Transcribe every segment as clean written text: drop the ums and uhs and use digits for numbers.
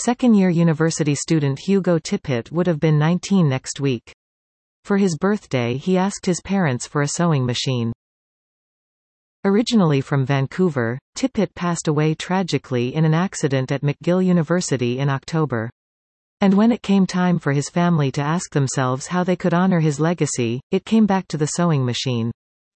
Second-year university student Hugo Tippett would have been 19 next week. For his birthday he asked his parents for a sewing machine. Originally from Vancouver, Tippett passed away tragically in an accident at McGill University in October. And when it came time for his family to ask themselves how they could honor his legacy, it came back to the sewing machine.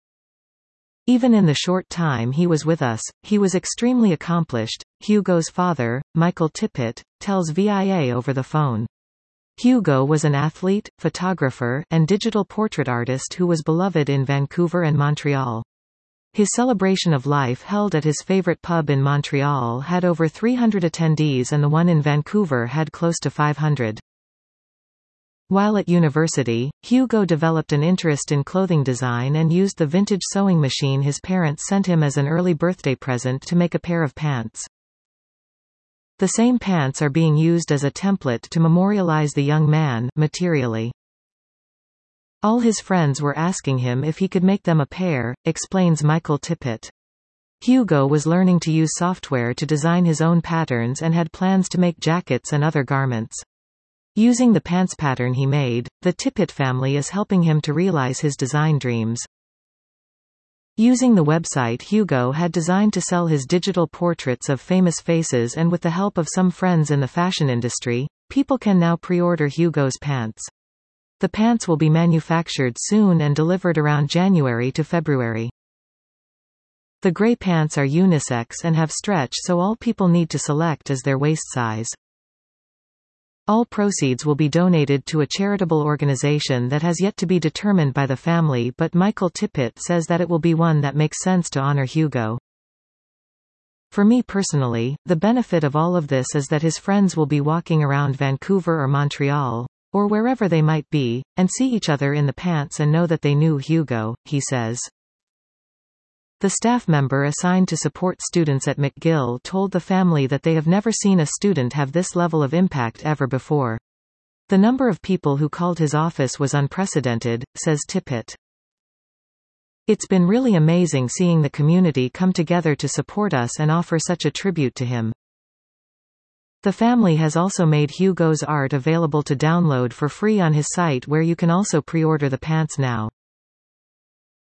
Even in the short time he was with us, he was extremely accomplished, Hugo's father, Michael Tippett, tells VIA over the phone. Hugo was an athlete, photographer, and digital portrait artist who was beloved in Vancouver and Montreal. His celebration of life held at his favorite pub in Montreal had over 300 attendees and the one in Vancouver had close to 500. While at university, Hugo developed an interest in clothing design and used the vintage sewing machine his parents sent him as an early birthday present to make a pair of pants. The same pants are being used as a template to memorialize the young man, materially. All his friends were asking him if he could make them a pair, explains Michael Tippett. Hugo was learning to use software to design his own patterns and had plans to make jackets and other garments. Using the pants pattern he made, the Tippett family is helping him to realize his design dreams. Using the website Hugo had designed to sell his digital portraits of famous faces, and with the help of some friends in the fashion industry, people can now pre-order Hugo's pants. The pants will be manufactured soon and delivered around January to February. The gray pants are unisex and have stretch, so all people need to select is their waist size. All proceeds will be donated to a charitable organization that has yet to be determined by the family, but Michael Tippett says that it will be one that makes sense to honor Hugo. For me personally, the benefit of all of this is that his friends will be walking around Vancouver or Montreal, or wherever they might be, and see each other in the pants and know that they knew Hugo, he says. The staff member assigned to support students at McGill told the family that they have never seen a student have this level of impact ever before. The number of people who called his office was unprecedented, says Tippett. It's been really amazing seeing the community come together to support us and offer such a tribute to him. The family has also made Hugo's art available to download for free on his site, where you can also pre-order the pants now.